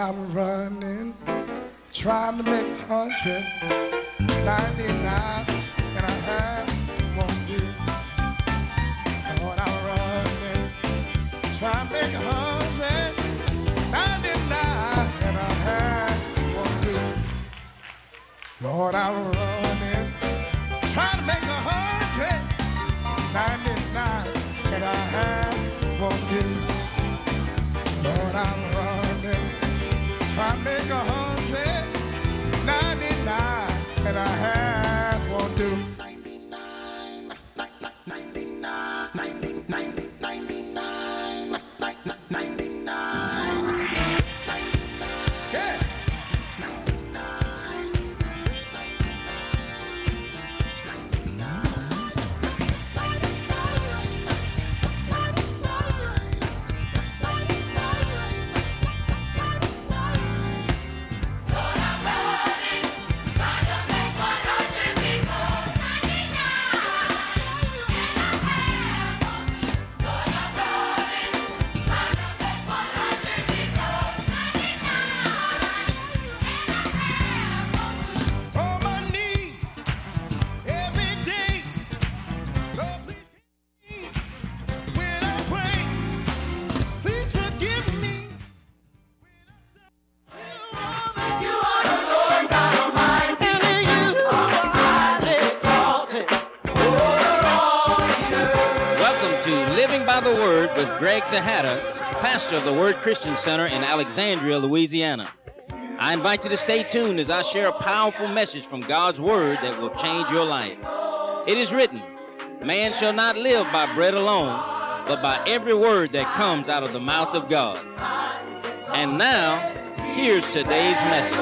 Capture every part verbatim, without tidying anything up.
I'm running, trying to make a hundred, ninety-nine and a half won't do. Lord, I'm running, trying to make a hundred, ninety-nine and a half won't do. Lord, I'm running, trying to make a hundred, ninety-nine and a half won't do. Lord, I'm running, trying to make a hundred, ninety-nine and a half won't do. ninety-nine, ninety-nine, ninety-nine, ninety-nine, ninety-nine. Yeah. The Word with Greg Tejada, pastor of the Word Christian Center in Alexandria, Louisiana. I invite you to stay tuned as I share a powerful message from God's Word that will change your life. It is written, man shall not live by bread alone, but by every word that comes out of the mouth of God. And now, here's today's message.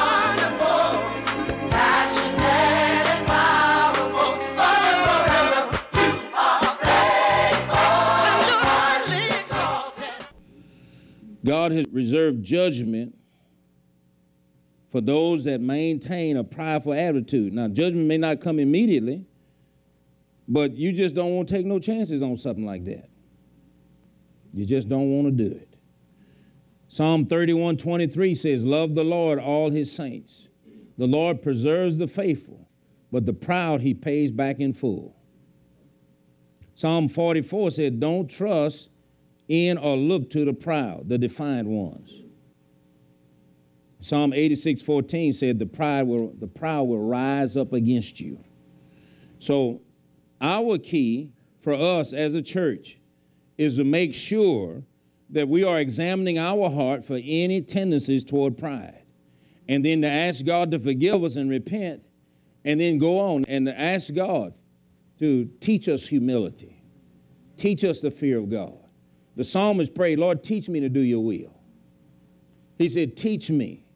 God has reserved judgment for those that maintain a prideful attitude. Now, judgment may not come immediately, but you just don't want to take no chances on something like that. You just don't want to do it. Psalm thirty-one twenty-three says, love the Lord, all his saints. The Lord preserves the faithful, but the proud he pays back in full. Psalm forty-four said, don't trust in or look to the proud, the defiant ones. Psalm eighty-six fourteen said, the pride will, the proud will rise up against you. So our key for us as a church is to make sure that we are examining our heart for any tendencies toward pride, and then to ask God to forgive us and repent, and then go on and to ask God to teach us humility, teach us the fear of God. The psalmist prayed, Lord, teach me to do your will. He said, teach me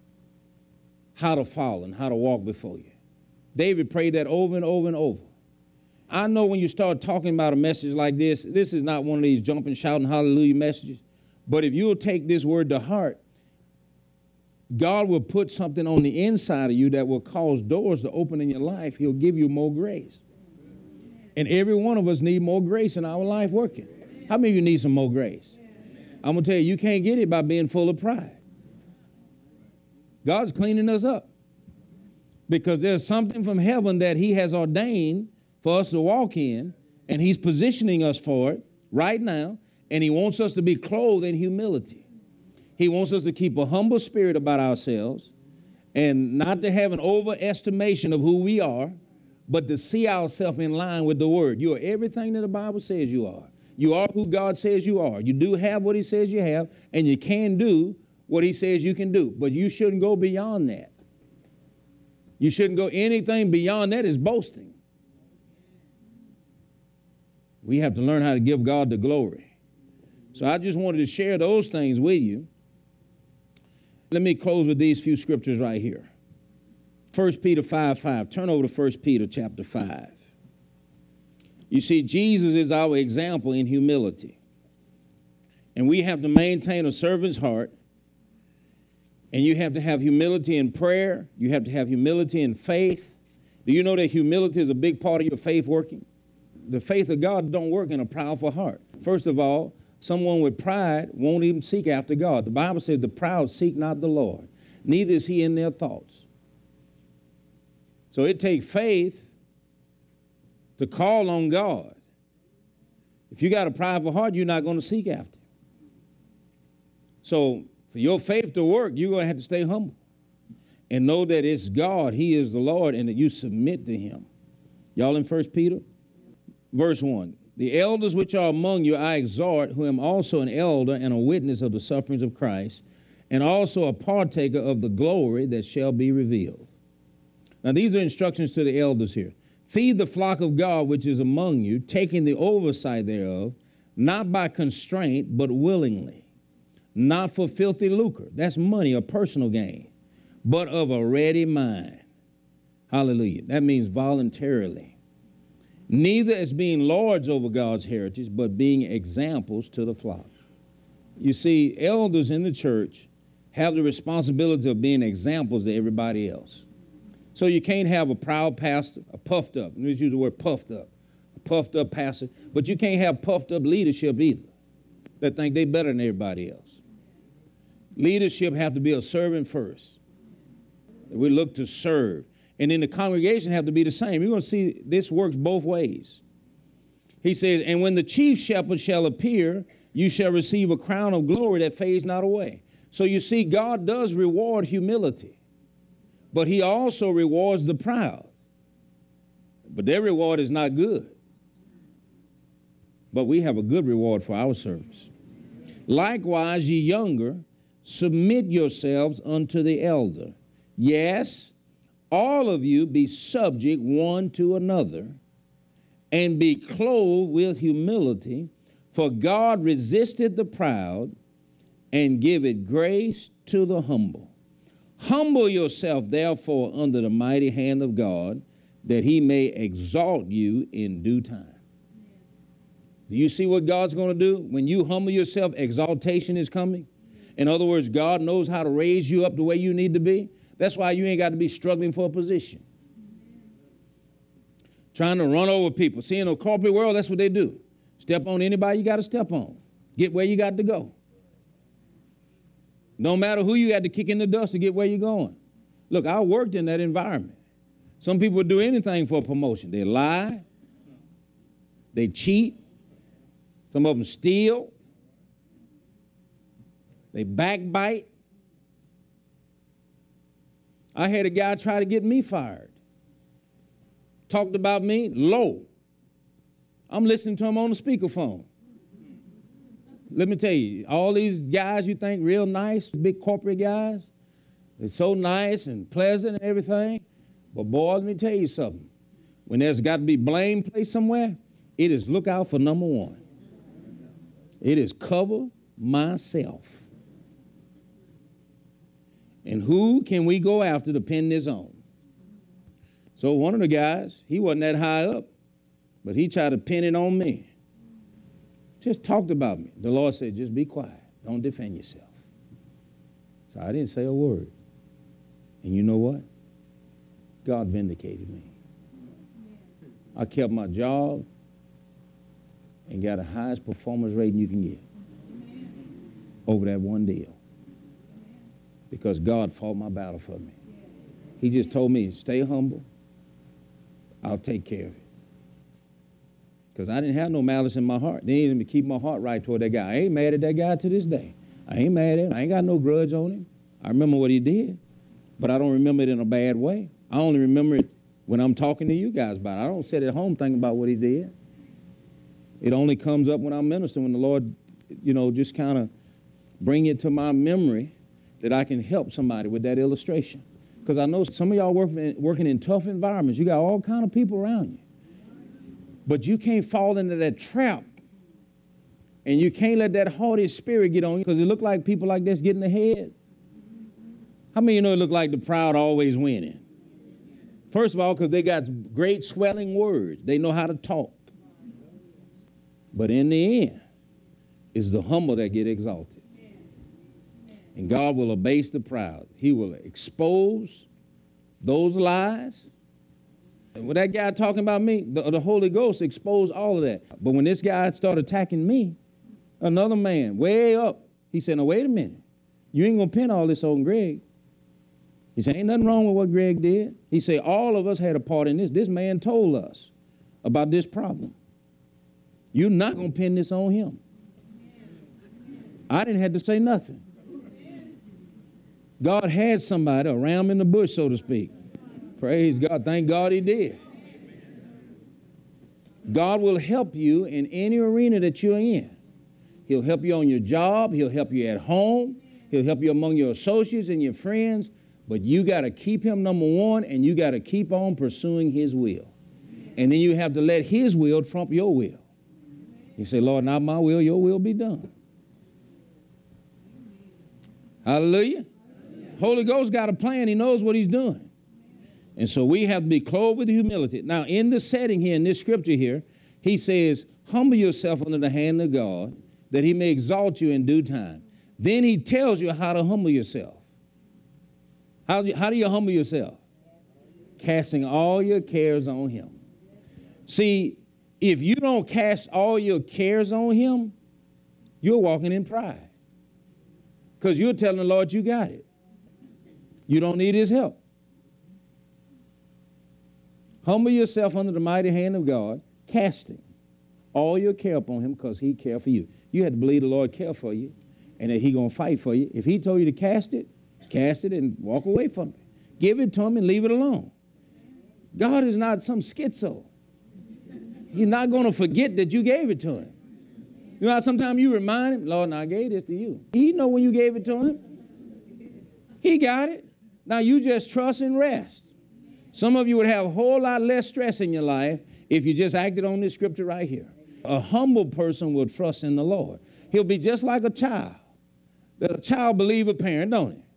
how to follow and how to walk before you. David prayed that over and over and over. I know when you start talking about a message like this, this is not one of these jumping, shouting, hallelujah messages. But if you'll take this word to heart, God will put something on the inside of you that will cause doors to open in your life. He'll give you more grace. And every one of us need more grace in our life working. How many of you need some more grace? I'm going to tell you, you can't get it by being full of pride. God's cleaning us up because there's something from heaven that he has ordained for us to walk in, and he's positioning us for it right now, and he wants us to be clothed in humility. He wants us to keep a humble spirit about ourselves and not to have an overestimation of who we are, but to see ourselves in line with the word. You are everything that the Bible says you are. You are who God says you are. You do have what he says you have, and you can do what he says you can do. But you shouldn't go beyond that. You shouldn't go anything beyond that is boasting. We have to learn how to give God the glory. So I just wanted to share those things with you. Let me close with these few scriptures right here. First Peter five five. Turn over to First Peter chapter five. You see, Jesus is our example in humility. And we have to maintain a servant's heart. And you have to have humility in prayer. You have to have humility in faith. Do you know that humility is a big part of your faith working? The faith of God don't work in a proudful heart. First of all, Someone with pride won't even seek after God. The Bible says the proud seek not the Lord, neither is he in their thoughts. So it takes faith to call on God. If you got a prideful heart, you're not going to seek after him. So for your faith to work, you're going to have to stay humble and know that it's God, he is the Lord, and that you submit to him. Y'all in First Peter? Verse one. The elders which are among you I exhort, who am also an elder and a witness of the sufferings of Christ, and also a partaker of the glory that shall be revealed. Now these are instructions to the elders here. Feed the flock of God which is among you, taking the oversight thereof, not by constraint, but willingly, not for filthy lucre, that's money or personal gain, but of a ready mind. Hallelujah. That means voluntarily. Neither as being lords over God's heritage, but being examples to the flock. You see, elders in the church have the responsibility of being examples to everybody else. So you can't have a proud pastor, a puffed up, let me use the word puffed up, a puffed up pastor, but you can't have puffed up leadership either that think they're better than everybody else. Leadership have to be a servant first. We look to serve. And then the congregation have to be the same. You're going to see this works both ways. He says, and when the chief shepherd shall appear, you shall receive a crown of glory that fades not away. So you see, God does reward humility, but he also rewards the proud. But their reward is not good. But we have a good reward for our service. Likewise, ye younger, submit yourselves unto the elder. Yes, all of you be subject one to another, and be clothed with humility, for God resisteth the proud, and giveth grace to the humble. Humble yourself, therefore, under the mighty hand of God, that he may exalt you in due time. Do you see what God's going to do? When you humble yourself, exaltation is coming. In other words, God knows how to raise you up the way you need to be. That's why you ain't got to be struggling for a position. Trying to run over people. See, in the corporate world, that's what they do. Step on anybody you got to step on. Get where you got to go. No matter who you got to kick in the dust to get where you're going. Look, I worked in that environment. Some people would do anything for a promotion. They lie. They cheat. Some of them steal. They backbite. I had a guy try to get me fired. Talked about me low. I'm listening to him on the speakerphone. Let me tell you, all these guys you think real nice, big corporate guys, they're so nice and pleasant and everything. But boy, let me tell you something. When there's got to be blame placed somewhere, it is look out for number one. It is cover myself. And who can we go after to pin this on? So one of the guys, he wasn't that high up, but he tried to pin it on me. Just talked about me. The Lord said, just be quiet. Don't defend yourself. So I didn't say a word. And you know what? God vindicated me. I kept my job and got the highest performance rating you can get over that one deal. Because God fought my battle for me. He just told me, stay humble. I'll take care of it. Because I didn't have no malice in my heart. They needed me to keep my heart right toward that guy. I ain't mad at that guy to this day. I ain't mad at him. I ain't got no grudge on him. I remember what he did, but I don't remember it in a bad way. I only remember it when I'm talking to you guys about it. I don't sit at home thinking about what he did. It only comes up when I'm ministering, when the Lord, you know, just kind of bring it to my memory that I can help somebody with that illustration. Because I know some of y'all work in, working in tough environments. You got all kind of people around you. But you can't fall into that trap. And you can't let that haughty spirit get on you, because it look like people like this getting ahead. How many of you know it look like the proud always winning? First of all, because they got great swelling words. They know how to talk. But in the end, it's the humble that get exalted. And God will abase the proud. He will expose those lies. And when that guy talking about me, the, the Holy Ghost exposed all of that. But when this guy started attacking me, Another man, way up. He said, no, wait a minute. You ain't going to pin all this on Greg. He said, ain't nothing wrong with what Greg did. He said, all of us had a part in this. This man told us about this problem. You're not going to pin this on him. I didn't have to say nothing. God had somebody, a ram in the bush, so to speak. Praise God. Thank God he did. God will help you in any arena that you're in. He'll help you on your job. He'll help you at home. He'll help you among your associates and your friends. But you got to keep him number one, and you got to keep on pursuing his will. And then you have to let his will trump your will. You say, Lord, not my will, your will be done. Hallelujah. Holy Ghost got a plan. He knows what he's doing. And so we have to be clothed with humility. Now, in the setting here, in this scripture here, he says, humble yourself under the hand of God, that he may exalt you in due time. Then he tells you how to humble yourself. How do you, how do you humble yourself? Casting all your cares on him. See, if you don't cast all your cares on him, you're walking in pride. Because you're telling the Lord you got it. You don't need his help. Humble yourself under the mighty hand of God, casting all your care upon him because he cares for you. You had to believe the Lord cares for you and that he's going to fight for you. If he told you to cast it, cast it and walk away from it. Give it to him and leave it alone. God is not some schizo. He's not going to forget that you gave it to him. You know how sometimes you remind him, Lord, now I gave this to you. He know when you gave it to him. He got it. Now you just trust and rest. Some of you would have a whole lot less stress in your life if you just acted on this scripture right here. A humble person will trust in the Lord. He'll be just like a child. That a child believes a parent, don't he?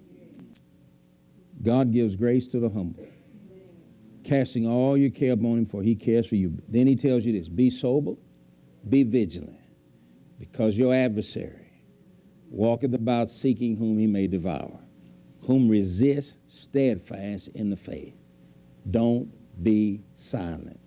God gives grace to the humble, casting all your care upon him, for he cares for you. Then he tells you this, be sober, be vigilant, because your adversary walketh about seeking whom he may devour, whom resist steadfast in the faith. Don't be silent.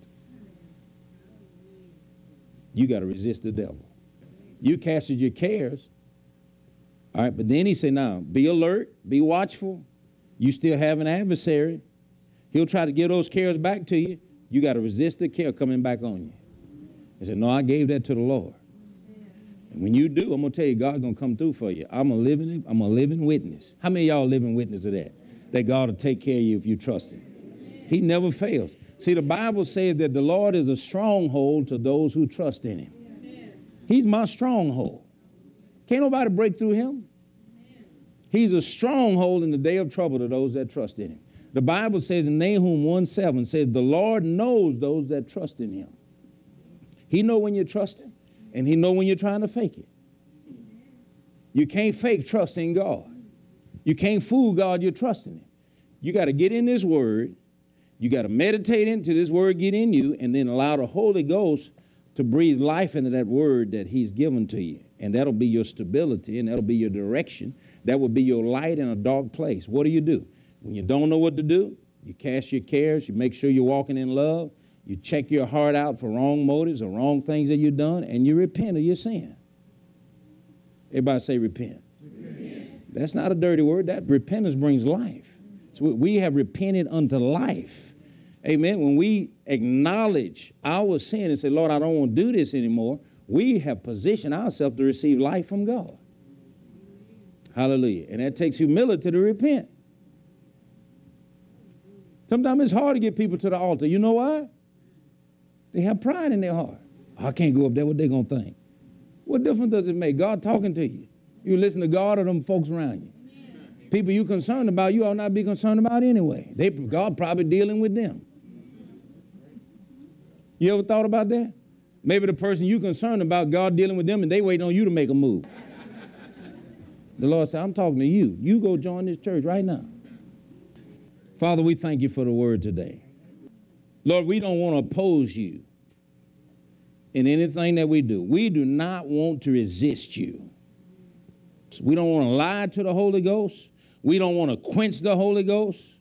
You got to resist the devil. You casted your cares. All right, but then he said, now, be alert, be watchful. You still have an adversary. He'll try to give those cares back to you. You got to resist the care coming back on you. He said, no, I gave that to the Lord. And when you do, I'm going to tell you, God's going to come through for you. I'm a living, I'm a living witness. How many of y'all living witness of that? That God will take care of you if you trust him. He never fails. See, the Bible says that the Lord is a stronghold to those who trust in him. He's my stronghold. Can't nobody break through him. He's a stronghold in the day of trouble to those that trust in him. The Bible says in Nahum one seven says, the Lord knows those that trust in him. He know when you're trusting, and he know when you're trying to fake it. You can't fake trust in God. You can't fool God, you're trusting him. You got to get in this word. You got to meditate into this word, get in you, and then allow the Holy Ghost to breathe life into that word that he's given to you. And that'll be your stability, and that'll be your direction. That will be your light in a dark place. What do you do? When you don't know what to do, you cast your cares, you make sure you're walking in love, you check your heart out for wrong motives or wrong things that you've done, and you repent of your sin. Everybody say repent. Repent. That's not a dirty word. That repentance brings life. So we have repented unto life. Amen. When we acknowledge our sin and say, Lord, I don't want to do this anymore, we have positioned ourselves to receive life from God. Hallelujah. And that takes humility to repent. Sometimes it's hard to get people to the altar. You know why? They have pride in their heart. I can't go up there. What they going to think? What difference does it make? God talking to you. You listen to God or them folks around you. Amen. People you concerned about, you ought not be concerned about anyway. They, God probably dealing with them. You ever thought about that? Maybe the person you concerned about, God dealing with them, and they waiting on you to make a move. The Lord said, I'm talking to you. You go join this church right now. Father, we thank you for the word today. Lord, we don't want to oppose you in anything that we do. We do not want to resist you. We don't want to lie to the Holy Ghost. We don't want to quench the Holy Ghost.